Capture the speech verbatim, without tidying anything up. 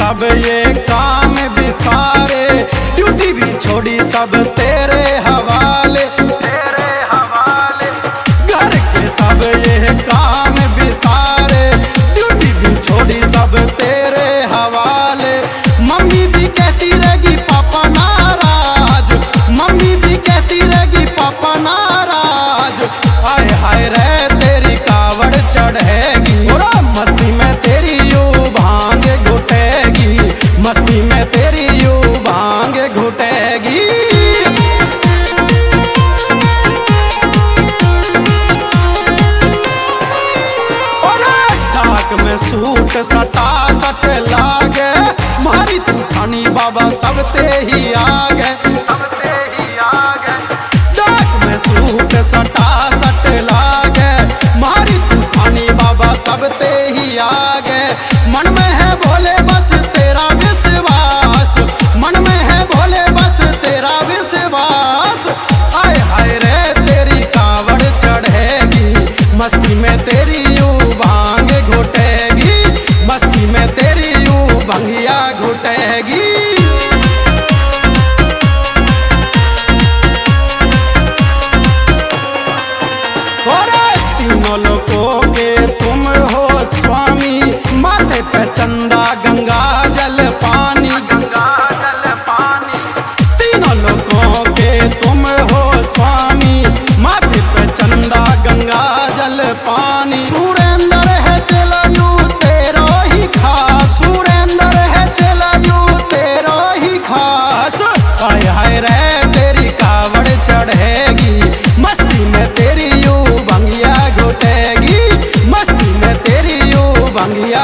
सब ये काम भी सारे, ड्यूटी भी छोड़ी सब तेरे हवाले तेरे हवाले। घर के सब ये काम भी सारे, ड्यूटी भी छोड़ी सब तेरे हवाले। मम्मी भी कहती रहेगी पापा नाराज, मम्मी भी कहती रहेगी पापा नाराज। हाय हाय रे तेरी कावड़ चढ़ेगी, मस्ती में तेरी यू भांग घुटेगी, मस्ती में तेरी यू भांग घुटेगी। डाक में सूट सटा सट लागे, मारी तूफानी बाबा सब ते ही आगे सब ते ही आगे। डाक में सूट सटा सट लागे, मारी तूफानी बाबा सब ते ही आगे। मन में है भोले बस तेरा विश्वास, मन में है भोले बस तेरा विश्वास। हाय हाय रे तेरी कावड़ चढ़ेगी, मस्ती में तेरी यू भांग घुटेगी, मस्ती में तेरी यू भंगिया घुटेगी। तीनों लोगों के तुम हो स्वामी, माथे पे चंदा गंगा जल पानी गंगा जल पानी। तीनों लोगों के तुम हो स्वामी, माथे पे चंदा गंगा जल पानी। सुरेंद्र है चला यू तेरो ही खास, सुरेंद्र है चला यू तेरो ही खास। हाय हाय रे तेरी कावड़ चढ़ेगी, मस्ती में तेरी यू भंगिया घुटेगी, मस्ती में तेरी यू भंगिया